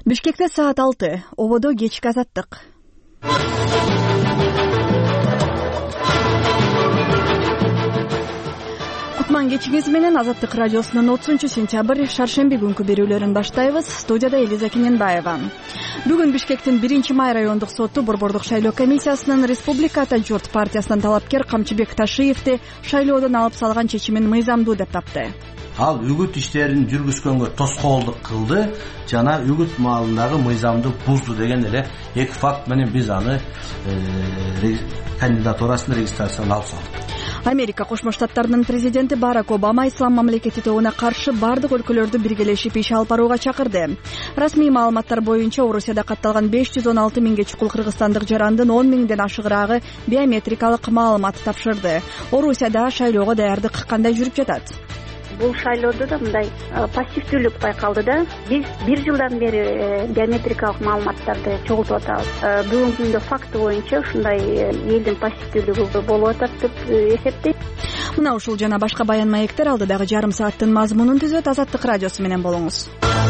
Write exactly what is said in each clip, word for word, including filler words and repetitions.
Бишкекте саат алты. Ободо кечки азаттык. Кутман кечиңиз менен Азаттык радиосунун отузунчу сентябрь шаршемби күнкү берүүлөрүн баштайбыз. Студияда Элиза Кененбаева. Бүгүн Бишкектин биринчи май райондук соту Борбордук шайлоо комиссиясынын Республика Ата журт партиясынан талапкер Камчыбек Ташиевди шайлоодон алып салган чечимин мыйзамдуу деп тапты. Ал үгүт иштерин жүргүзгөнгө тоскоолдук кылды жана үгүт маалындагы мыйзамды бузду деген эле эки факт менен биз аны кандидатурасын регистрациядан алып салдык. Америка Кошмо Штаттарынын президенти Барак Обама ислам мамлекети тобуна каршы бардык өлкөлөрдү биргелешип иш алып барууга чакырды. Расмий маалыматтар боюнча Орусияда катталган беш жүз он алты миңге чукул кыргызстандык жарандын он миңден ашыгыраагы биометрикалык маалымат тапшырды. Орусияда шайлоого даярдык кандай жүрүп жатат? Бул шайлоодо да мындай пассивдүүлүк байкалды да. Биз бир жылдан бери биометрикалык маалыматтарды чогултуп атабыз. Бүгүнкү күндө факты боюнча ушундай элдин пассивдүүлүгү болуп атат деп эсептейм. Мына ушул жана башка баян маектер алдыдагы жарым сааттын мазмунун түзөт. Азаттык радиосу менен болуңуз.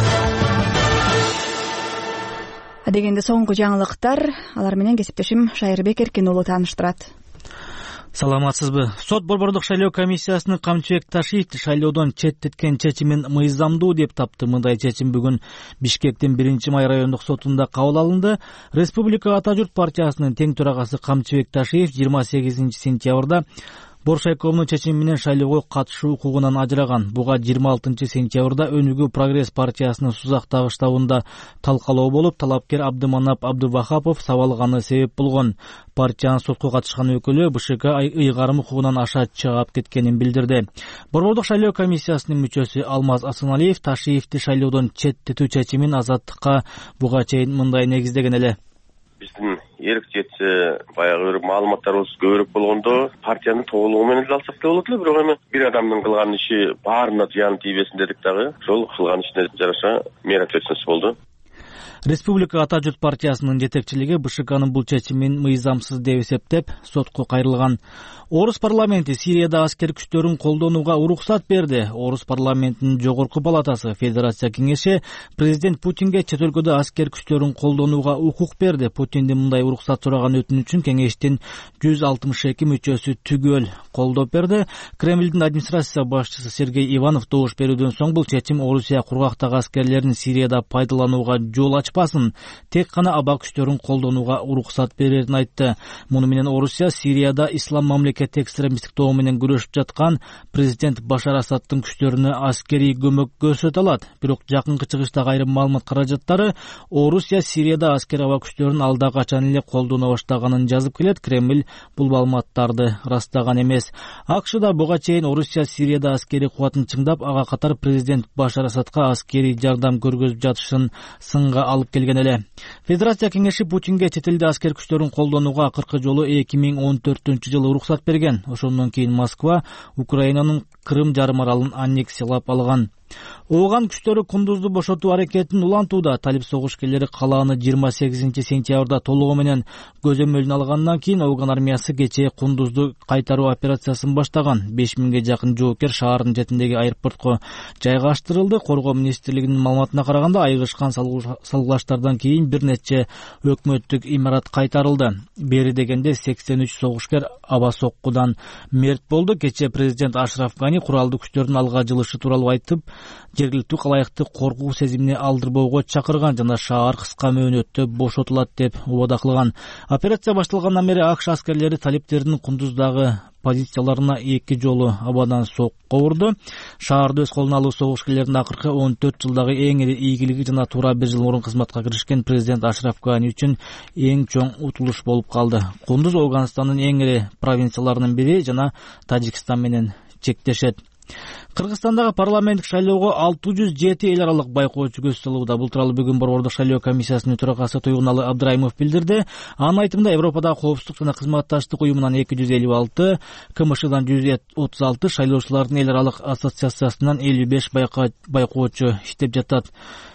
Адегенде соңку жаңылыктар, алар менен кесиптешим Шайырбек Эркин уулу тааныштырат. Саламатсызбы? Сот Борбордук шайлоо комиссиясынын Камчыбек Ташиевди шайлоодон четтеткен чечимин мыйзамдуу деп тапты. Мындай чечим бүгүн Бишкектин биринчи май райондук сотунда кабыл алынды. Республика Ата журт партиясынын тең төрагасы Камчыбек Ташиев жыйырма сегизинчи сентябрда Боршайковдун чечими менен шайлоого катышуу укугунан ажыраган. Буга жыйырма алтынчы сентябрда Өнүгүү Прогресс партиясынын Сузактагы штабында талкалоо болуп, талапкер Абдыманап Абдывахапов сабалганы себеп болгон. Партиянын сотко катышкан өкүлү БШК ыйгарым укугунан аша чыгып кеткенин билдирди. Борбордук шайлоо комиссиясынын мүчөсү Алмаз Асаналиев Ташиевди шайлоодон четтетүү чечимин Азаттыкка буга чейин мындай негиздеген эле. Биздин эрк жетсе баягы бир маалыматтарыбыз көбүрөөк болгондо партиянын толугу менен эле алсак да болот эле, бирок эми бир адамдын кылган иши баарына зыян тийбесин дедик дагы. Ошол кылган ишине жараша мера өтсөңүз болду. Республика Ата журт партиясынын жетекчилиги БШКнын бул чечимин мыйзамсыз деп эсептеп, сотко кайрылган. Орус парламенти Сирияда аскер күчтөрүн колдонууга уруксат берди. Орус парламентинин жогорку палатасы Федерация кеңеши президент Путинге чет өлкөдө аскер күчтөрүн колдонууга укук берди. Путиндин мындай уруксат сураган өтүнүчүн кеңештин жүз алтымыш эки мүчөсү түгөл колдоп берди. Кремлдин администрация башчысы Сергей Иванов добуш берүүдөн соң бул чечим Орусия кургактагы аскерлерин Сирияда пайдаланууга жол ачпасын, тек гана аба күчтөрүн колдонууга уруксат берерин айтты. Муну менен Орусия Сирияда ислам мамлекети экстремисттик тобу менен күрөшүп жаткан президент Башар Асадтын күчтөрүнө аскерий көмөк көрсөтө алат. Бирок жакынкы чыгыштагы айрым маалымат каражаттары Орусия Сирияда аскер аба күчтөрүн алда качан эле колдоно баштаганын жазып келет. Кремль бул маалыматтарды растаган эмес. АКШда буга чейин Орусия Сирияда аскерий кубатын чыңдап, ага катар президент Башар Асадка аскерий жардам көргөзүп жатышын сынга алып келген эле. Федерация кеңеши Путинге чет элде аскер күчтөрүн колдонууга акыркы жолу эки миң он төртүнчү жылы уруксат берген. Ошондон кийин Москва Украинанын Крым жарым аралын аннексиялап алган. Ооган күчтөрү Кундузду бошотуу аракетин улантууда. Талип согушкерлери калааны жыйырма сегизинчи сентябрда толугу менен көзөмөлүнө алгандан кийин Ооган армиясы кечээ Кундузду кайтаруу операциясын баштаган. беш миңге жакын жоокер шаардын четиндеги аэропортко жайгаштырылды. Коргоо министрлигинин маалыматына караганда, айыгышкан салгылаштардан кийин бир нече өкмөттүк имарат кайтарылды. Бери дегенде сексен үч согушкер аба соккудан мерт болду. Кечээ президент Ашраф Гани куралдуу күчтөрдүн алга жылышы тууралуу айтып, жергиликтүү калайыкты коркуу сезимине алдырбоого чакырган жана шаар кыска мөөнөттө бошотулат деп убада кылган. Операция башталгандан бери АКШ аскерлери талиптердин Кундуздагы позицияларына эки жолу абадан сокко урду. Шаарды өз колуна алуу согушкерлердин акыркы он төрт жылдагы эң ири ийгилиги жана туура бир жыл мурун кызматка киришкен президент Ашраф Гани үчүн эң чоң утулуш болуп калды. Кундуз Афганистандын эң ири провинцияларынын бири жана Тажикстан менен чектешет. Кыргызстандагы парламенттик шайлоого алты жүз жети эл аралык байкоочу көз салууда. Бул тууралуу бүгүн Борбордук шайлоо комиссиясынын төрагасы Туйгуналы Абдрайымов билдирди. Анын айтымында Европадагы коопсуздук жана кызматташтык уюмунан эки жүз элүү алты, КМШдан жүз отуз алты, шайлоочулардын эл аралык ассоциациясынан элүү беш байкоочу иштеп жатат.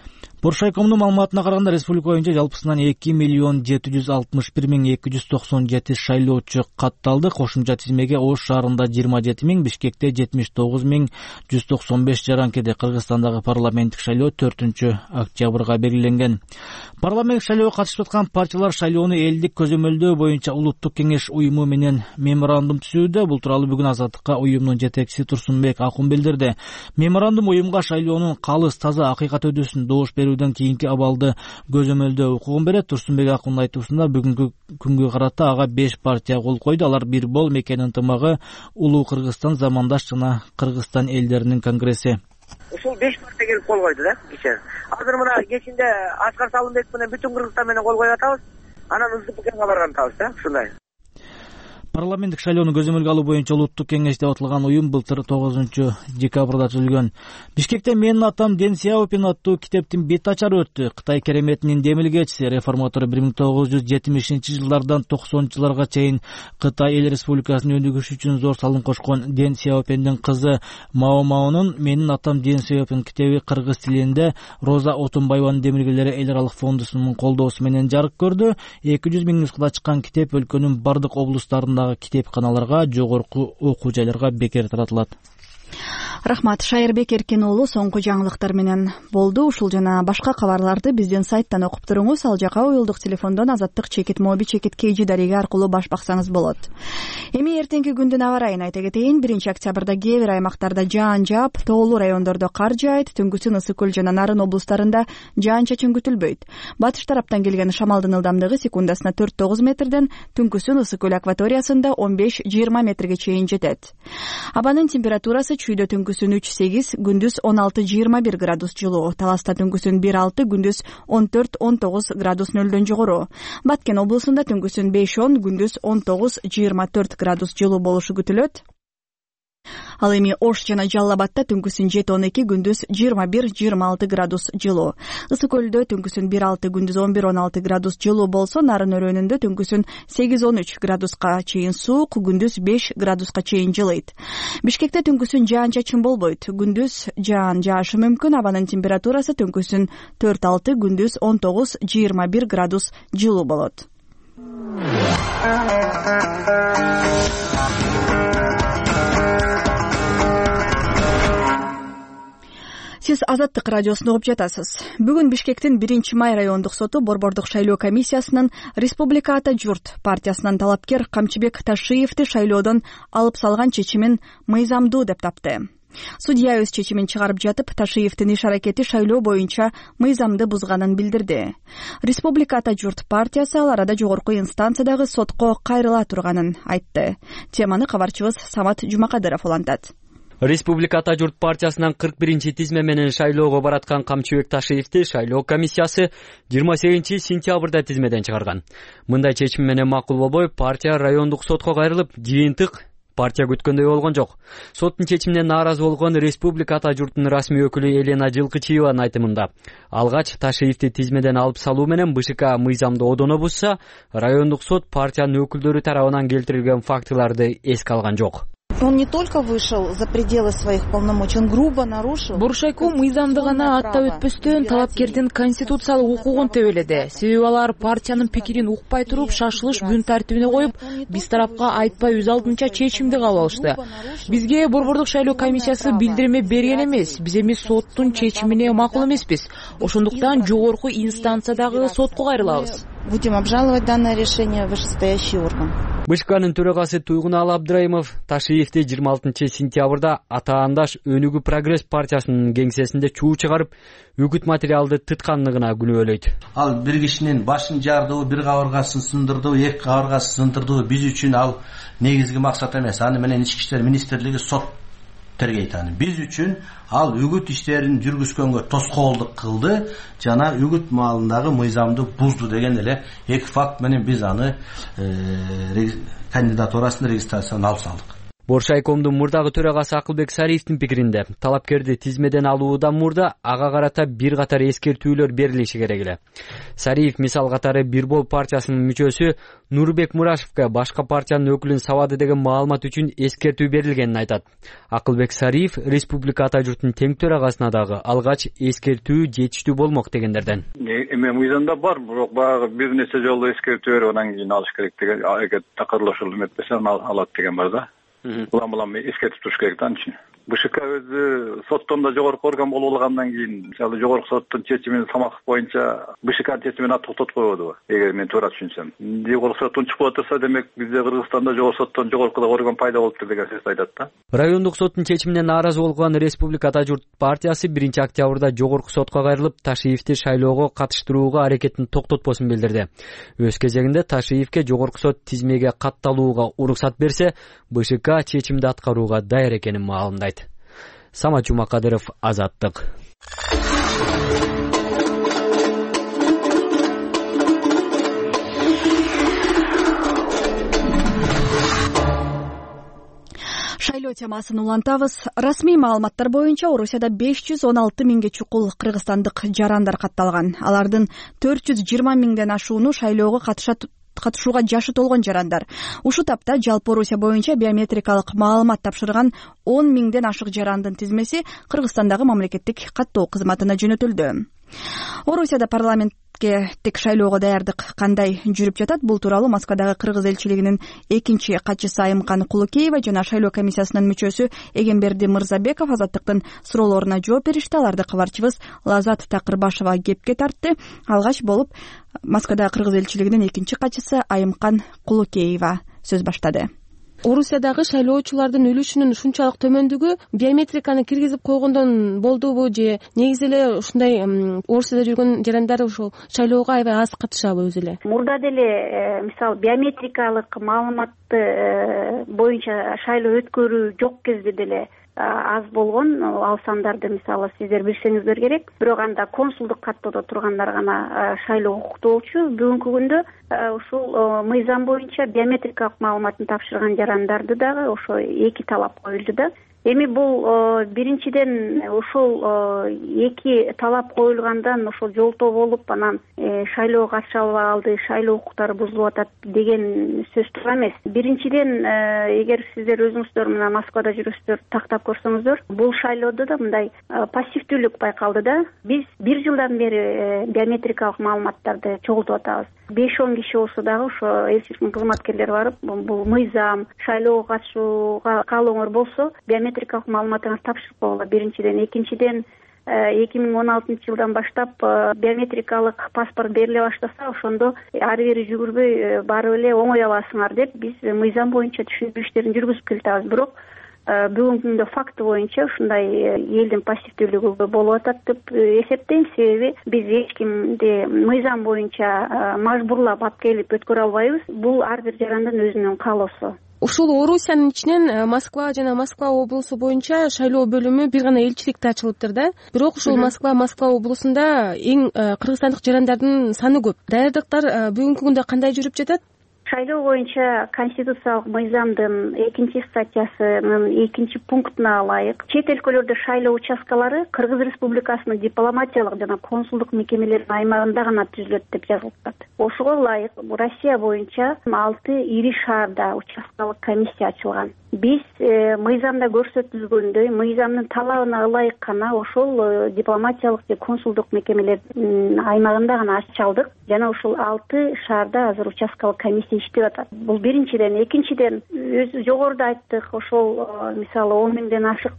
Боршайкомдун маалыматына караганда республика боюнча жалпысынан эки миллион жети жүз алтымыш бир миң эки жүз токсон жети шайлоочу катталды. Кошумча тизмеге Ош шаарында жыйырма жети миң, Бишкекте жетимиш тогуз миң жүз токсон беш жаран кирди. Кыргызстандагы парламенттик шайлоо төртүнчү октябрга белгиленген. Парламенттик шайлоого катышып аткан партиялар шайлоону элдик көзөмөлдөө боюнча улуттук кеңеш уюму менен меморандум түзүүдө. Бул тууралуу бүгүн Азаттыкка уюмдун жетекчиси Турсунбек Акун билдирди. Меморандум уюмга шайлоонун калыс, таза, акыйкат өтүүсүн добуш берүүдөн кийинки абалды көзөмөлдөө укугун берет. Турсунбек Акундун айтуусунда бүгүнкү күнгө карата ага беш партия кол койду. Алар бир бол, мекен ынтымагы, Улуу Кыргызстан, Замандаш жана Кыргызстан элдеринин конгресси. Ушул беш партия келип кол койду да кечээ. Азыр мына кечинде Аскар Салымбек менен бүтүн Кыргызстан менен кол коюп атабыз. Анан ызыкка барган атабыз да, ушундай. Парламенттик шайлоону көзөмөлгө алуу боюнча улуттук кеңеш деп аталган уюм былтыр тогузунчу декабрда түзүлгөн. Бишкекте «Менин атам Ден Сяопин» аттуу китептин бет ачары өттү. Кытай кереметинин демилгечиси, реформатор бир миң тогуз жүз жетимишинчи жылдардан токсонунчу жылдарга чейин Кытай эл республикасын өнүгүшү үчүн зор салым кошкон Ден Сяопиндин кызы Мао Маонун «Менин атам Ден Сяопин» китеби кыргыз тилинде Роза Отунбаеванын демилгелери эл аралык фондусунун колдоосу менен жарык көрдү. эки жүз миң нускада чыккан китеп өлкөнүн бардык облустарындагы китепканаларга, жогорку окуу жайларга бекер таратылат. Рахмат. Шайырбек Эркин уулу соңку жаңылыктар менен болду. Ушул жана башка кабарларды биздин сайттан окуп туруңуз. Ал жака уюлдук телефондон Азаттык чекит моби чекит kg дареги аркылуу баш баксаңыз болот. Эми эртеңки күндүн аба ырайын айта кетейин. биринчи октябрда кээ бир аймактарда жаан жаап, тоолуу райондордо кар жаайт. Түнгүсүн Ысык көл жана Нарын облустарында жаан-чачын күтүлбөйт. Батыш тараптан келген шамалдын ылдамдыгы секундасына төрт тогуз метрден, түнгүсүн Ысык көл акваториясында он беш жыйырма метрге чейин жетет. Абанын температурасы чүйдө түнгүсүн үч сегиз, күндүз он алты жыйырма бир градус жылуу. Таласта түнгүсүн бир алты, күндүз он төрт он тогуз градус нөлдөн жогору. Баткен облусунда түнгүсүн беш он, күндүз он тогуз жыйырма төрт градус жылуу болушу күтүлөт. Ал эми Ош жана Жалал Абадта түнгүсүн жети он эки, күндүз жыйырма бир жыйырма алты градус жылуу. Ысык көлдө түнгүсүн бир алты, күндүз он бир он алты градус жылуу болсо, Нарын өрөөнүндө түнгүсүн сегиз он үч градуска чейин суук, күндүз беш градуска чейин жылыйт. Бишкекте түнгүсүн жаан-чачын болбойт. Күндүз жаан жаашы мүмкүн. Абанын температурасы түнгүсүн төрт алты, күндүз он тогуз жыйырма бир градус жылуу болот. Сиз Азаттык радиосун угуп жатасыз. Бүгүн Бишкектин биринчи май райондук соту Борбордук шайлоо комиссиясынын Республика Ата журт партиясынан талапкер Камчыбек Ташиевди шайлоодон алып салган чечимин мыйзамдуу деп тапты. Судья өз чечимин чыгарып жатып, Ташиевдин иш аракети шайлоо боюнча мыйзамды бузганын билдирди. Республика Ата журт партиясы ал арада жогорку инстанциядагы сотко кайрыла турганын айтты. Теманы кабарчыбыз Самат Жумакадыров улантат. Республика Ата журт партиясынан кырк биринчи тизме менен шайлоого бараткан Камчыбек Ташиевди шайлоо комиссиясы жыйырма сегизинчи сентябрда тизмеден чыгарган. Мындай чечим менен макул болбой, партия райондук сотко кайрылып, жыйынтык партия күткөндөй болгон жок. Соттун чечимине нааразы болгон Республика Ата журтунун расмий өкүлү Елена Жылкычиеванын айтымында, алгач Ташиевди тизмеден алып салуу менен БШК мыйзамды одоно бузса, райондук сот партиянын өкүлдөрү тарабынан келтирилген фактыларды эске алган жок. Он не только вышел за пределы своих полномочий, он грубо нарушил. Боршайком мыйзамды гана аттап өтпөстөн талапкердин конституциялык укугун тебеледи. Себеби алар партиянын пикирин укпай туруп, шашылыш күн тартибине коюп, биз тарапка айтпай өз алдынча чечимди кабыл алышты. Бизге Борбордук шайлоо комиссиясы билдирме берген эмес. Биз эми соттун чечимине макул эмеспиз. Ошондуктан жогорку инстанциядагы сотко кайрылабыз. Будем обжаловать данное решение в вышестоящий орган. БШКнын төрагасы Туйгуналы Абдрайымов Ташиевди жыйырма алтынчы сентябрда Атаандаш Өнүгүү Прогресс партиясынын кеңсесинде чуу чыгарып, үгүт материалды тытканлыгына күнөөлөйт. Ал бир кишинин башын жардыбы, бир кабыргасын сындырдыбы, эки кабыргасын сындырдыбы биз үчүн ал негизги максат эмес. Аны менен Ички иштер министрлиги сот тергейт аны. Биз үчүн ал үгүт иштерин жүргүзгөнгө тоскоолдук кылды жана үгүт маалындагы мыйзамды бузду деген эле эки факт менен биз аны кандидатурасын регистрациядан алып салдык. Боршайкомдун мурдагы төрагасы Акылбек Сариевдин пикиринде талапкерди тизмеден алуудан мурда ага карата бир катар эскертүүлөр берилиши керек эле. Сариев мисал катары Бирбол партиясынын мүчөсү Нурбек Мурашевке башка партиянын өкүлүн сабады деген маалымат үчүн эскертүү берилгенин айтат. Акылбек Сариев Республика Ата журттун тең төрагасына дагы алгач эскертүү жетиштүү болмок дегендерден. Эми мыйзамда бар, бирок баягы бир нече жолу эскертүү берип анан кийин алыш керек деген, эгер такырлашуу эметпесе алат деген бар да. Улам улам эскертип туруш керек да анын үчүн. БШК өзү соттон да жогорку орган болуп алгандан кийин, мисалы жогорку соттун чечимин Самахов боюнча БШКнын чечимин токтотуп койбодубу? Эгер мен туура түшүнсөм. Жогорку соттон чыгып отурса, демек бизде Кыргызстанда жогорку соттон жогорку орган пайда болуптур деген сөздү айтат да. Райондук соттун чечимине нааразы болгон Республика Ата журт партиясы биринчи октябрда жогорку сотко кайрылып, Ташиевди шайлоого катыштырууга аракетин токтотпосун билдирди. Өз кезегинде Ташиевге жогорку сот тизмеге катталууга уруксат берсе, БШК чечимди аткарууга даяр экенин маалымдайт. Самат Жумакадыров, Азаттык. Шайлоо темасын улантабыз. Расмий маалыматтар боюнча Орусияда беш жүз он алты миңге чукул кыргызстандык жарандар катталган. Алардын төрт жүз жыйырма миңден ашууну шайлоого катышат катышууга жашы толгон жарандар. Ушул тапта жалпы Орусия боюнча биометрикалык маалымат тапшырган он миңден ашык жарандын тизмеси Кыргызстандагы мамлекеттик каттоо кызматына жөнөтүлдү. Орусияда парламентке тек шайлоого даярдык кандай жүрүп жатат? Бул тууралуу Москвадагы Кыргыз элчилигинин экинчи катчысы Айымкан Кулукеева жана шайлоо комиссиясынын мүчөсү Эгемберди Мырзабеков Азаттыктын суроолоруна жооп беришти. Аларды кабарчыбыз Лазат Такырбашева кепке тартты. Алгач болуп Москвадагы Кыргыз элчилигинин экинчи катчысы Айымкан Кулукеева сөз баштады. Орусиядагы шайлоочулардын үлүшүнүн ушунчалык төмөндүгү биометриканы киргизип койгондон болдубу же негизи эле ушундай Орусияда жүргөн жарандар ушул шайлоого аябай аз катышабы өзү эле? Мурда деле мисалы биометрикалык маалыматты боюнча шайлоо өткөрүү жок кезде деле аз болгон. Ал сандарды мисалы сиздер билсеңиздер керек. Бирок анда консулдук каттоодо тургандар гана шайлоо укуктуу болчу. Бүгүнкү күндө ушул мыйзам боюнча биометрикалык маалыматын тапшырган жарандарды дагы ошо эки талап коюлду да. Эми бул биринчиден ушул эки талап коюлгандан ошол жолтоо болуп, анан шайлоого катыша албай калды, шайлоо укуктары бузулуп атат деген сөз туура эмес. Биринчиден, эгер сиздер өзүңүздөр мына Москвада жүрөсүздөр, тактап көрсөңүздөр, бул шайлоодо да мындай пассивдүүлүк байкалды да. Биз бир жылдан бери биометрикалык маалыматтарды чогултуп атабыз. беш он киши болсо дагы ошо элчиликтин кызматкерлери барып, бул мыйзам, шайлоого катышууга каалооңор болсо, биометрикалык маалыматыңарды тапшырып койгула. Биринчиден, экинчиден, эки миң он алтынчы жылдан баштап биометрикалык паспорт бериле баштаса, ошондо ары бери жүгүрбөй барып эле оңой аласыңар деп биз мыйзам боюнча түшүндүрүү иштерин жүргүзүп келатабыз. Бирок бүгүнкү күндө факты боюнча ушундай элдин пассивдүүлүгү болуп атат деп эсептейм. Себеби биз эч кимди мыйзам боюнча мажбурлап алып келип өткөрө албайбыз. Бул ар бир жарандын өзүнүн каалоосу. Ушул Орусиянын ичинен Москва жана Москва облусу боюнча шайлоо бөлүмү бир гана элчиликти ачылыптыр да. Бирок ушул Москва Москва облусунда эң кыргызстандык жарандардын саны көп. Даярдыктар бүгүнкү күндө кандай жүрүп жатат? Шайлоо боюнча конституциялык мыйзамдын экинчи статьясынын экинчи пунктуна ылайык чет өлкөлөрдө шайлоо участкалары Кыргыз Республикасынын дипломатиялык жана консулдук мекемелеринин аймагында гана түзүлөт деп жазылып атат. Ошого ылайык Россия боюнча алты ири шаарда участкалык комиссия ачылган. Биз мыйзамда көрсөтүлгөндөй мыйзамдын талабына ылайык гана ошол дипломатиялык же консулдук мекемелердин аймагында гана ачалдык жана ушул алты шаарда азыр участкалык комиссия иштеп атат. Бул биринчиден. Экинчиден, өзү жогоруда айттык, ошол мисалы он миңден ашык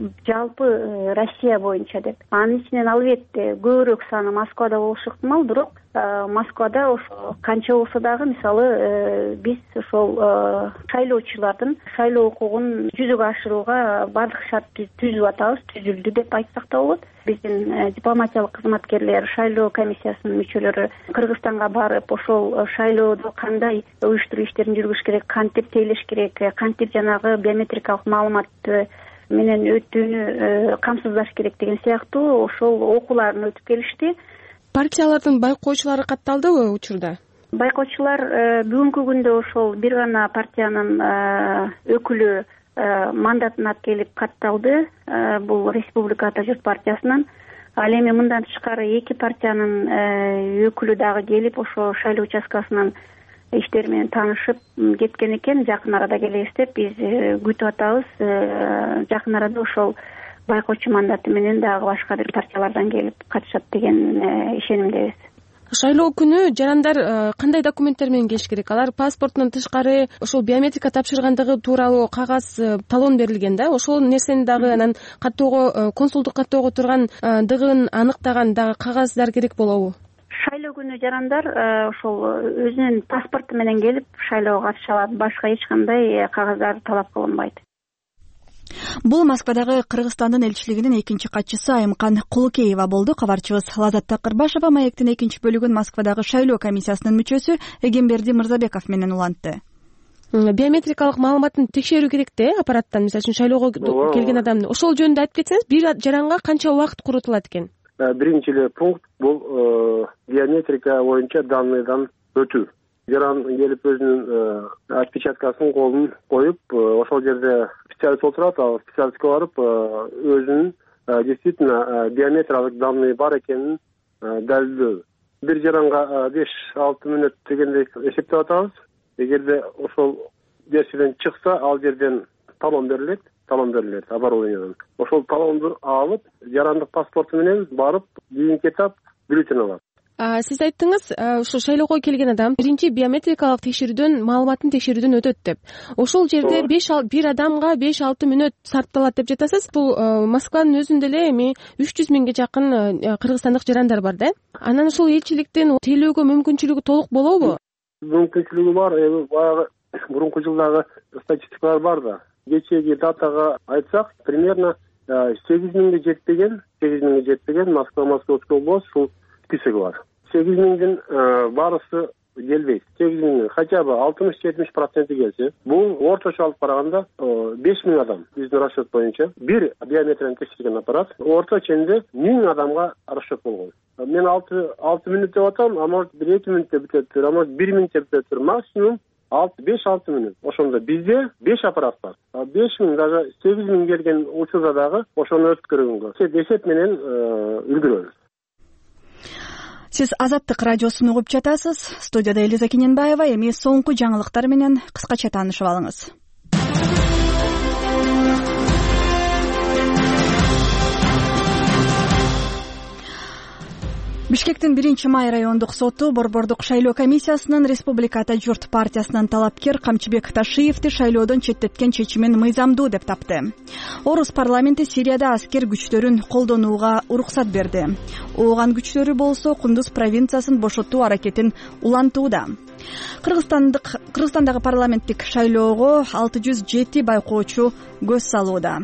жалпы Россия боюнча деп. Анын ичинен албетте көбүрөөк саны Москвада болушу ыктымал, бирок Москвада ошо канча болсо дагы мисалы биз ошол шайлоочулардын шайлоо укугун жүзөгө ашырууга бардык шарт түзүп атабыз, түзүлдү деп айтсак да болот. Биздин дипломатиялык кызматкерлер, шайлоо комиссиясынын мүчөлөрү Кыргызстанга барып, ошол шайлоодо кандай уюштуруу иштерин жүргүзүш керек, кантип тейлеш керек, кантип жанагы биометрикалык маалыматты менен өтүүнү камсыздаш керек деген сыяктуу ошол окууларын өтүп келишти. Партиялардын байкоочулары катталдыбы учурда? Байкоочулар бүгүнкү күндө ошол бир гана партиянын өкүлү мандатын алып келип катталды. Бул Республика Ата журт партиясынан. Ал эми мындан тышкары эки партиянын өкүлү дагы келип ошо шайлоо участкасынын иштери менен таанышып кеткен экен. Жакын арада келебиз деп биз күтүп атабыз. Жакын арада ошол байкоочу мандаты менен дагы башка бир партиялардан келип катышат деген ишенимдебиз. Шайлоо күнү жарандар кандай документтер менен келиш керек? Алар паспортунан тышкары ошол биометрика тапшыргандыгы тууралуу кагаз, талон берилген да. Ошол нерсени дагы анан каттоого, консулдук каттоого тургандыгын аныктаган дагы кагаздар керек болобу? Шайлоо күнү жарандар ошол өзүнүн паспорту менен келип шайлоого катыша алат. Башка эч кандай кагаздар талап кылынбайт. Бул Москвадагы Кыргызстандын элчилигинин экинчи катчысы Айымкан Кулукеева болду. Кабарчыбыз Лазат Такырбашева маектин экинчи бөлүгүн Москвадагы шайлоо комиссиясынын мүчөсү Эгемберди Мырзабеков менен улантты. Биометрикалык маалыматын текшерүү керек да, аппараттан, мисалы үчүн шайлоого келген адамды. Ошол жөнүндө айтып кетсеңиз, бир жаранга канча убакыт коротулат экен? Биринчи пункт бул биометрика боюнча данныйдан өтүү. Жаран келип өзүнүн отпечаткасын колун коюп, ошол жерде специалист отурат, ал специалистке барып өзүнүн действительно биометриялык данные бар экенин далилдөө. Бир жаранга беш алты мүнөт дегендей эсептеп атабыз. Эгерде ошол нерседен чыкса, ал жерден талон берилет, талон берилет оборудованиядан. Ошол талонду алып, жарандык паспорту менен барып, кийинки этап бюллетень алат. Сиз айттыңыз, ошо шайлоого келген адам биринчи биометрикалык текшерүүдөн, маалыматын текшерүүдөн өтөт деп. Ошол жерде бир адамга беш алты мүнөт сарпталат деп жатасыз. Бул Москванын өзүндө эле эми үч жүз миңге жакын кыргызстандык жарандар бар да. Анан ошол элчиликтен тейлөөгө мүмкүнчүлүгү толук болобу? Мүмкүнчүлүгү бар. Баягы мурунку жылдагы статистикалар бар да. Кечеги датага айтсак, примерно сегиз миңге жетпеген, сегиз миңге жетпеген Москва, Московский область ушул списоги бар. сегиз миңдин барысы келбейт. сегиз миңдин хотя бы алтымыш-жетимиш проценти келсе, бул орточо алып караганда беш миң адам биздин расчет боюнча бир биометрияны текшерген аппарат орто ченде миң адамга расчет болгон. Мен алты мүнөт деп атам, а может бир эки мүнөттө бүтөттүр, а может бир минутта бүтөттүр. Максимум беш алты мүнөт. Ошондо бизде беш аппарат бар. беш миң, даже сегиз миң келген учурда дагы ошону өткөргөнгө эсеп менен үлгүрөбүз. Сиз Азаттык радиосун угуп жатасыз. Студияда Элиза Кененбаева. Эми соңку жаңылыктар менен кыскача таанышып алыңыз. Бишкектин биринчи май райондук соту Борбордук шайлоо комиссиясынын Республика Ата журт партиясынын талапкер Камчыбек Ташиевди шайлоодон четтеткен чечимин мыйзамдуу деп тапты. Орус парламенти Сирияда аскер күчтөрүн колдонууга уруксат берди. Ооган күчтөрү болсо Кундуз провинциясын бошотуу аракетин улантууда. Кыргызстандык Кыргызстандагы парламенттик шайлоого алты жүз жети байкоочу көз салууда.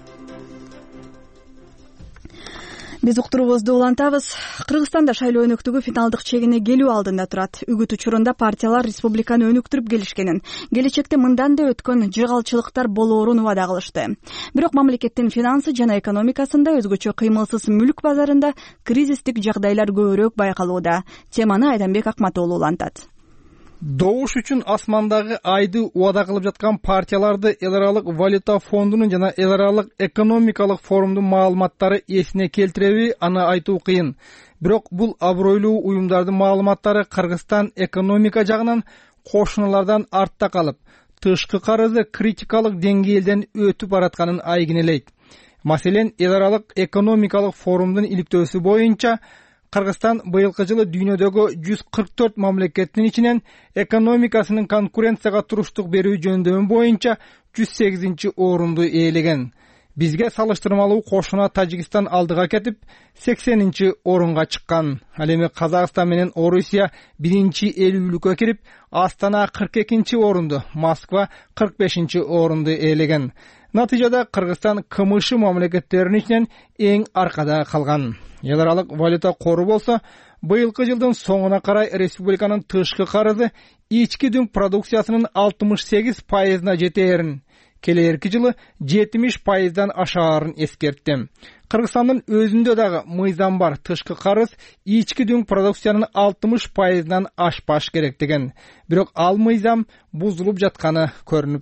Биз уктуруубузду улантабыз. Кыргызстанда шайлоо өнөктүгү финалдык чегине келүү алдында турат. Үгүт учурунда партиялар республиканы өнүктүрүп келишкенин, келечекте мындан да өткөн жыгалчылыктар болоорун убада кылышты. Бирок мамлекеттин финансы жана экономикасында өзгөчө кыймылсыз мүлк базарында кризистик жагдайлар көбүрөөк байкалууда. Теманы Айданбек Акматоолу улантат. Добуш үчүн асмандагы айды убада кылып жаткан партияларды эл аралык валюта фондунун жана эл аралык экономикалык форумдун маалыматтары эсине келтиреби, аны айтуу кыйын. Бирок бул абройлуу уюмдардын маалыматтары Кыргызстан экономика жагынан кошуналардан артта калып, тышкы карызы критикалык деңгээлден өтүп баратканын айгинелейт. Маселен, эл аралык экономикалык форумдун иликтөөсү боюнча Кыргызстан быйылкы жылы дүйнөдөгү жүз кырк төрт мамлекеттин ичинен экономикасынын конкуренцияга туруштук берүү жөндөмү боюнча жүз сегизинчи орунду ээлеген. Бизге салыштырмалуу кошуна Тажикстан алдыга кетип, сексенинчи орунга чыккан. Ал эми Казакстан менен Орусия биринчи элүүлүккө кирип, Астана кырк экинчи орунду, Москва кырк бешинчи орунду ээлеген. Натыйжада Кыргызстан КМШ мамлекеттеринин ичинен эң аркада калган. Эл аралык валюта кору болсо, быйылкы жылдын соңуна карай республиканын тышкы карызы ички дүң продукциясынын алтымыш сегиз пайызына жетээрин, келерки жылы жетимиш пайыздан ашаарын эскертти. Кыргызстандын өзүндө дагы мыйзам бар, тышкы карыз ички дүң продукциянын алтымыш пайызынан ашпаш керек деген. Бирок ал мыйзам бузулуп жатканы көрүнүп турат.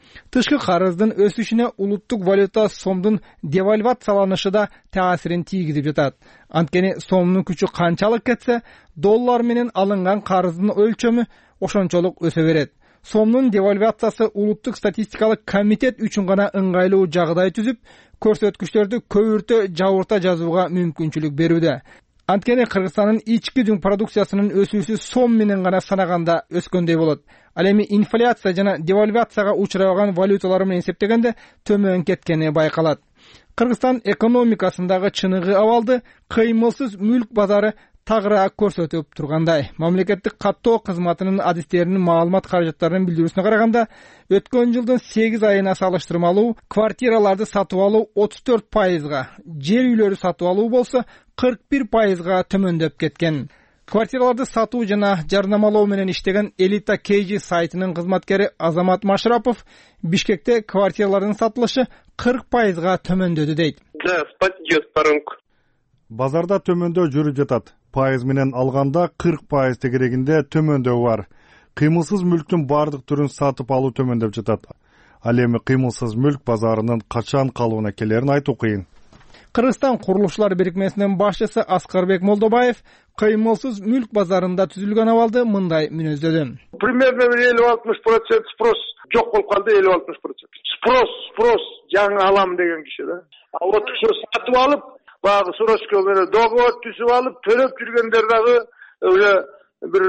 Тышкы карыздын өсүшүнө улуттук валюта сомдун девальвацияланышы да таасирин тийгизип жатат. Анткени сомдун күчү канчалык кетсе, доллар менен алынган карыздын өлчөмү ошончолук өсө берет. Сомдун девальвациясы улуттук статистикалык комитет үчүн гана ыңгайлуу жагдай түзүп, көрсөткүчтөрдү көбүртө жабырта жазууга мүмкүнчүлүк берүүдө. Анткени Кыргызстандын ички жүн продукциясынын өсүүсү сом менен гана санаганда өскөндөй болот. Ал эми инфляция жана девальвацияга учурабаган валюталар менен эсептегенде төмөн кеткени байкалат. Кыргызстан экономикасындагы чыныгы абалды кыймылсыз мүлк базары тагыраак көрсөтүп тургандай. Мамлекеттик каттоо кызматынын адистеринин маалымат каражаттарынын билдирүүсүнө караганда, өткөн жылдын сегиз айына салыштырмалуу квартираларды сатып алуу отуз төрт пайызга, жер үйлөрү сатып алуу болсо кырк бир пайызга төмөндөп кеткен. Квартираларды сатуу жана жарнамалоо менен иштеген Элита кей джи сайтынын кызматкери Азамат Машрапов Бишкекте квартиралардын сатылышы кырк пайызга төмөндөдү дейт. Да, спад идет по рынку. Базарда төмөндөө жүрүп жатат. Пайыз менен алганда кырк пайыз тегерегинде төмөндөө бар. Кыймылсыз мүлктүн бардык түрүн сатып алуу төмөндөп жатат. Ал эми кыймылсыз мүлк базарынын качан калыбына келерин айтуу кыйын. Кыргызстан курулушчулар бирикмесинин башчысы Аскарбек Молдобаев кыймылсыз мүлк базарында түзүлгөн абалды мындай мүнөздөдү. Примерно элүү алтымыш процент спрос жок болуп калды, элүү алтымыш процент. Спрос, спрос жаңы алам деген киши да. А вот ошо сатып алып, багы срочка менен договор түзүп алып, төлөп жүргөндөр дагы уже бир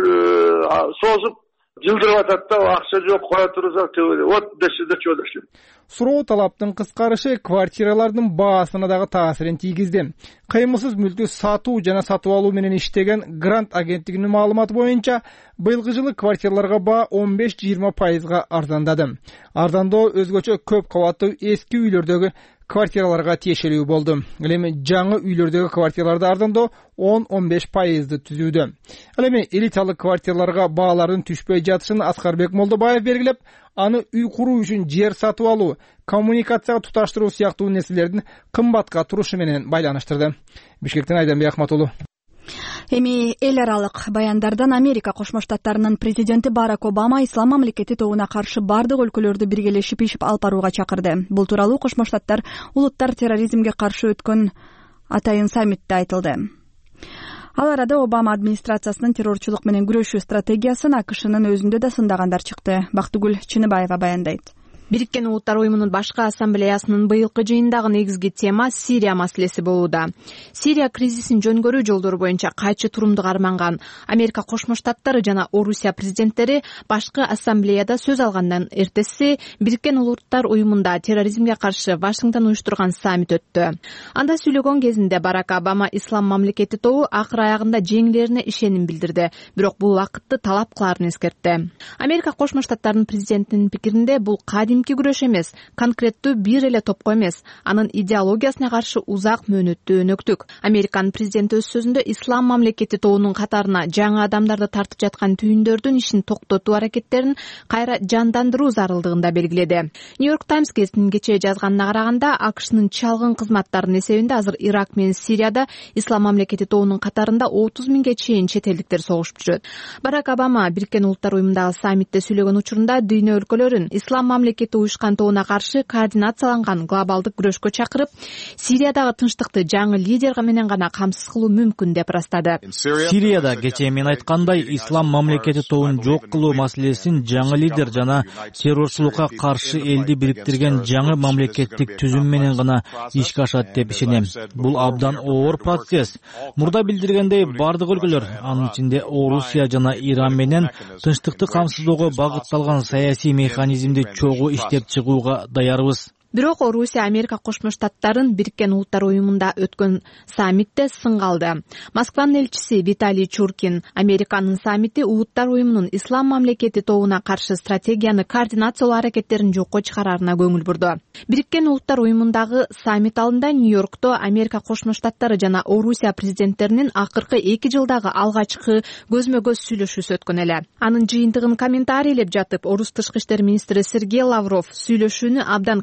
созуп жылдырып атат да, акча жок, кое турсак төбөдө. Вот десе да чөй дешим. Суроо талаптын кыскарышы квартиралардын баасына дагы таасирин тийгизди. Кыймылсыз мүлктү сатуу жана сатып алуу менен иштеген Грант агенттигинин маалыматы боюнча, быйылкы жылы квартираларга баа он беш жыйырма пайызга арзандады. Арзандоо өзгөчө көп кабаттуу эски үйлөрдөгү квартираларга тиешелүү болду. Ал эми жаңы үйлөрдөгү квартираларды арзандоо он он беш пайызды түзүүдө. Ал эми элиталык квартираларга баалардын түшпөй жатышын Аскарбек Молдобаев белгилеп, аны үй куруу үчүн жер сатып алуу, коммуникацияга туташтыруу сыяктуу нерселердин кымбатка турушу менен байланыштырды. Бишкектен Айданбек Ахматулу. Эми эл аралык баяндардан Америка Кошмо Штаттарынын президенти Барак Обама ислам мамлекети тобуна каршы бардык өлкөлөрдү биргелешип иш алып барууга чакырды. Бул тууралуу Кошмо Штаттар улуттар терроризмге каршы өткөн атайын саммитте айтылды. Ал арада Обама администрациясынын террорчулук менен күрөшүү стратегиясын АКШнын өзүндө да сындагандар чыкты. Бактыгүл Чыныбаева баяндайт. Бириккен Улуттар уюмунун башкы ассамблеясынын быйылкы жыйындагы негизги тема Сирия маселеси болууда. Сирия кризисин жөнгөрүү жолдору боюнча кайчы турумду карманган Америка Кошмо Штаттары жана Орусия президенттери башкы ассамблеяда сөз алгандан эртеси Бириккен Улуттар уюмунда терроризмге каршы Вашингтон уюштурган саммит өттү. Анда сүйлөгөн кезинде Барак Обама ислам мамлекети тобу акыр аягында жеңилерине ишеним билдирди, бирок бул убакытты талап кылаарын эскертти. Америка Кошмо Штаттарынын президентинин пикиринде бул кадимки күрөш эмес, конкреттүү бир эле топко эмес, анын идеологиясына каршы узак мөөнөттүү өнөктүк. Американын президенти өз сөзүндө ислам мамлекети тобунун катарына жаңы адамдарды тартып жаткан түйүндөрдүн ишин токтотуу аракеттерин кайра жандандыруу зарылдыгын да белгиледи. Нью-Йорк Таймс гезитинин кечээ жазганына караганда, АКШнын чалгын кызматтарынын эсебинде азыр Ирак менен Сирияда ислам мамлекети тобунун катарында отуз миңге чейин чет элдиктер согушуп жүрөт. Барак Обама Бириккен Улуттар уюмундагы саммитте сүйлөгөн учурунда дүйнө өлкөлөрүн ислам мамлекети уюшкан тобуна каршы координацияланган глобалдык күрөшкө чакырып, Сириядагы тынчтыкты жаңы лидер менен гана камсыз кылуу мүмкүн деп ырастады. Сирияда кечээ мен айткандай, ислам мамлекети тобун жок кылуу маселесин жаңы лидер жана террорчулукка каршы элди бириктирген жаңы мамлекеттик түзүм менен гана ишке ашат деп ишенем. Бул абдан оор процесс. Мурда билдиргендей, бардык өлкөлөр, анын ичинде Орусия жана Иран менен тынчтыкты камсыздоого багытталган саясий механизмди чогуу иштеп чыгууга даярбыз. Бирок Орусия Америка Кошмо Штаттарын Бириккен Улуттар уюмунда өткөн саммитте сынга алды. Москванын элчиси Виталий Чуркин Американын саммити Улуттар уюмунун ислам мамлекети тобуна каршы стратегияны координациялоо аракеттерин жокко чыгараарына көңүл бурду. Бириккен Улуттар уюмундагы саммит алдында Нью-Йоркто Америка Кошмо Штаттары жана Орусия президенттеринин акыркы эки жылдагы алгачкы көзмө-көз сүйлөшүүсү өткөн эле. Анын жыйынтыгын комментарийлеп жатып, Орус тышкы иштер министри Сергей Лавров сүйлөшүүнү абдан конструктив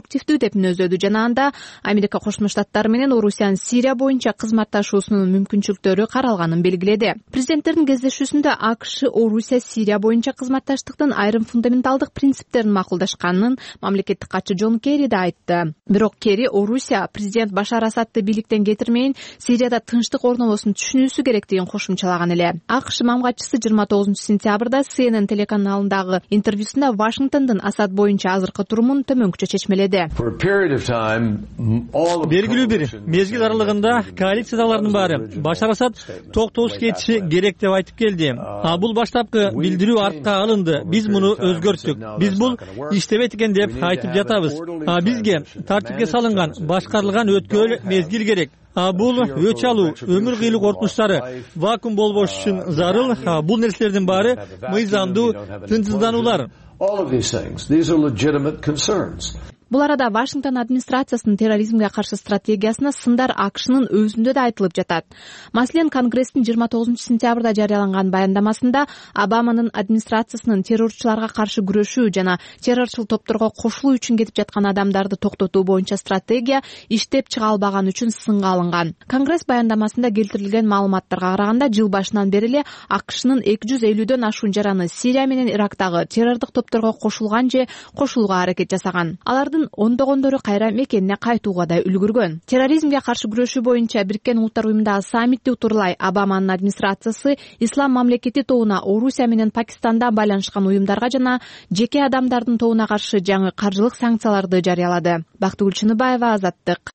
конструктивдүү деп мүнөздөдү жана анда Америка Кошмо Штаттары менен Орусиянын Сирия боюнча кызматташуусунун мүмкүнчүлүктөрү каралганын белгиледи. Президенттердин кездешүүсүндө АКШ Орусия Сирия боюнча кызматташтыктын айрым фундаменталдык принциптерин макулдашканын мамлекеттик катчы Джон Керри да айтты. Бирок Керри Орусия президент Башар Асадты бийликтен кетирмейин Сирияда тынчтык орнобосун түшүнүүсү керектигин кошумчалаган эле. АКШ мамгатчысы жыйырма тогузунчу сентябрда Си Эн Эн телеканалындагы интервьюсунда Вашингтондун Асад боюнча азыркы турумун төмөнкүчө чечмеледи. Белгилүү бир мезгил аралыгында коалициядагылардын баары Башар Асад токтоосуз кетиши керек деп айтып келди. А бул баштапкы билдирүү артка алынды. Биз муну өзгөрттүк. Биз бул иштебейт экен деп айтып жатабыз. А бизге тартипке салынган, башкарылган өткөл мезгил керек. А бул өч алуу, өмүр кыйлык коркунучтары вакуум болбош үчүн зарыл. Бул нерселердин баары мыйзамдуу тынчсыздануулар. Бул арада Вашингтон администрациясынын терроризмге каршы стратегиясына сындар АКШнын өзүндө да айтылып жатат. Маселен, Конгресстин жыйырма тогузунчу сентябрда жарыяланган баяндамасында Обаманын администрациясынын террорчуларга каршы күрөшүү жана террорчул топторго кошулуу үчүн кетип жаткан адамдарды токтотуу боюнча стратегия иштеп чыга албаганы үчүн сынга алынган. Конгресс баяндамасында келтирилген маалыматтарга караганда, жыл башынан бери эле АКШнын эки жүз элүүдөн ашуун жараны Сирия менен Ирактагы террордук топторго кошулган же кошулууга аракет жасаган. Алардын ондогондору кайра мекенине кайтууга да үлгүргөн. Терроризмге каршы күрөшүү боюнча Бириккен Улуттар уюмундагы саммитти утурлай Обаманын администрациясы ислам мамлекети тобуна Орусия менен Пакистанда байланышкан уюмдарга жана жеке адамдардын тобуна каршы жаңы каржылык санкцияларды жарыялады. Бактыгүл Чыныбаева, Азаттык.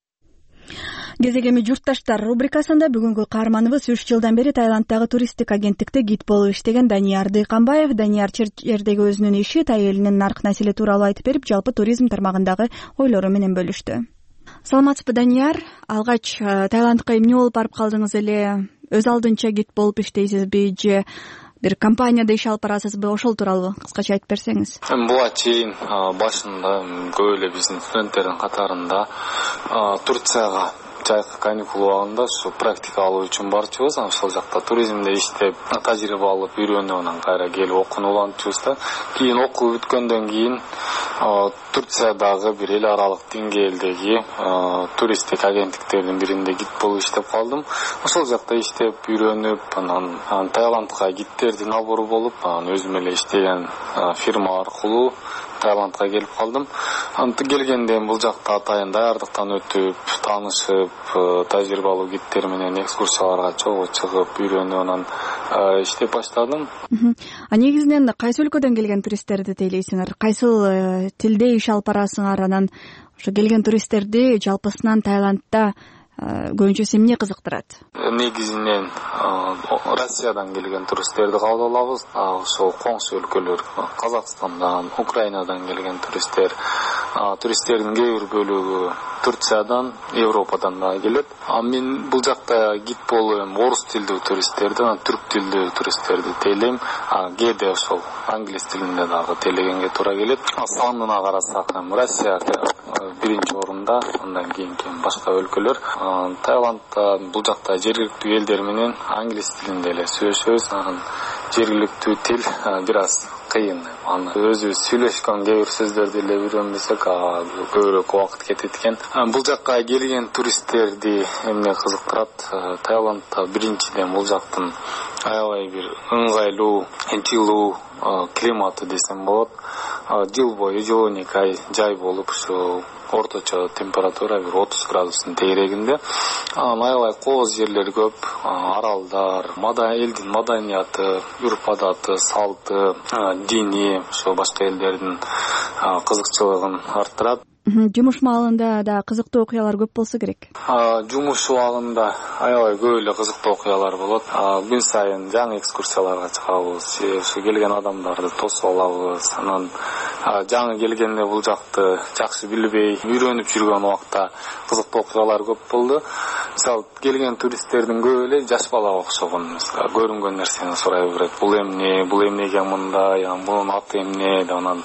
Кезегеми журтташтар рубрикасында бүгүнкү каарманыбыз үч жылдан бери Таиландтагы туристтик агенттикте гид болуп иштеген Данияр Дыйканбаев. Данияр жердеги өзүнүн иши, айылынын нарк населе тууралуу айтып берип, жалпы туризм тармагындагы ойлору менен бөлүштү. Саламатсызбы, Данияр? Алгач Таиландка эмне болуп барып калдыңыз эле? Өз алдынча гид болуп иштейсизби же бир компанияда иш алып барасызбы? Ошол тууралуу кыскача айтып берсеңиз. Буга чейин башында көп эле биздин студенттердин катарында Турцияга жайкы каникул убагында ушу практика алуу үчүн барчубуз. Ошол жакта туризмде иштеп, тажрыйба алып, үйрөнүп, анан кайра келип окууну улантчубуз да. Кийин окуу бүткөндөн кийин Турциядагы бир эл аралык деңгээлдеги туристтик агенттиктердин биринде гид болуп иштеп калдым. Ошол жакта иштеп, үйрөнүп, анан Таиландка гидтердин набору болуп, анан өзүм эле иштеген фирма аркылуу Таиландка келип калдым. Анты келгенде бул жакта атайын даярдыктан өтүп, таанышып, тажрыйбалуу гидтер менен экскурсияларга чогуу чыгып, үйрөнүп, анан иштеп баштадым. А негизинен кайсы өлкөдөн келген туристтерди тейлейсиңер? Кайсыл тилде иш алып барасыңар? Анан ошо келген туристтерди жалпысынан Таиландда көбүнчөсү эмне кызыктырат? Негизинен Россиядан келген туристтерди кабыл алабыз. Ошол коңшу өлкөлөр, Казакстандан, Украинадан келген туристтер, туристтердин кээ бир бөлүгү Турциядан, Европадан да келет. А мен бул жакта гид болуп, орус тилдүү туристтерди, түрк тилдүү туристтерди тейлейм. Кээде ошол англис тилинде дагы тейлегенге туура келет. Санына карасак, Россия биринчи орунда, андан кийин башка өлкөлөр. Таиландда бул жакта жергиликтүү элдер менен англис тилинде эле сүйлөшөбүз. Анан жергиликтүү тил бир аз кыйын. Аны өзүбүз сүйлөшкөн кээ бир сөздөрдү эле үйрөнбөсөк, көбүрөөк убакыт кетет экен. Бул жакка келген туристтерди эмне кызыктырат? Таиландда биринчиден бул жактын аябай бир ыңгайлуу, жылуу климаты десем болот. Жыл бою жыл он эки ай жай болуп, ушу орточо температура бир отуз градустун тегерегинде. Аябай кооз жерлер көп, аралдар, элдин маданияты, үрп адаты, салты, дини, ошо башка элдердин кызыкчылыгын арттырат. Жумуш маалында да кызыктуу окуялар көп болсо керек. Жумуш убагында аябай көп эле кызыктуу окуялар болот. Күн сайын жаңы экскурсияларга чыгабыз, ошо келген адамдарды тосуп алабыз. Анан жаңы келгенде бул жакты жакшы билбей, үйрөнүп жүргөн убакта кызыктуу окуялар көп болду. Мисалы, келген туристтердин көп эле жаш балага окшогон. Көрүнгөн нерсени сурай берет. Бул эмне, бул эмнеге мындай, бунун аты эмне деп, анан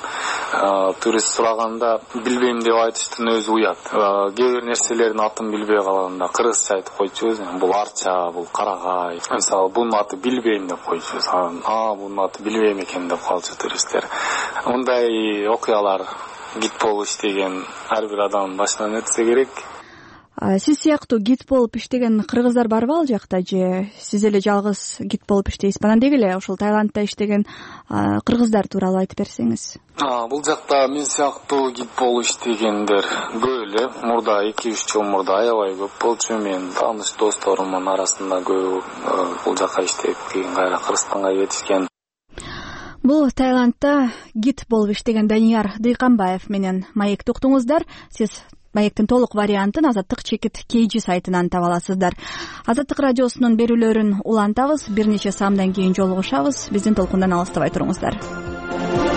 турист сураганда билбейм деп айтыштын өзү уят. Кээ бир нерселердин атын билбей калганда кыргызча айтып койчубуз. Бул арча, бул карагай. Мисалы, бунун аты билбейм деп койчубуз. А, бунун аты билбейм экен деп калчу туристтер. Мындай окуялар гид болуп иштеген ар бир адамдын башынан өтсө керек. Сиз сыяктуу гид болуп иштеген кыргыздар барбы ал жакта, же сиз эле жалгыз гид болуп иштейсизби? Анан деги эле ушул Таиландда иштеген кыргыздар тууралуу айтып берсеңиз. Бул жакта мен сыяктуу гид болуп иштегендер көп эле. Мурда эки үч жыл мурда аябай көп болчу. Мен тааныш досторумдун арасында көп бул жака иштеп кийин кайра Кыргызстанга кетишкен. Бул Таиландда гид болуп иштеген Данияр Дыйканбаев менен маекти уктуңуздар. Сиз маектин толук вариантын Азаттык чекит Кейжи сайтынан таба аласыздар. Азаттык радиосунун берүүлөрүн улантабыз. Бир нече саамдан кийин жолугушабыз. Биздин толкундан алыстабай туруңуздар.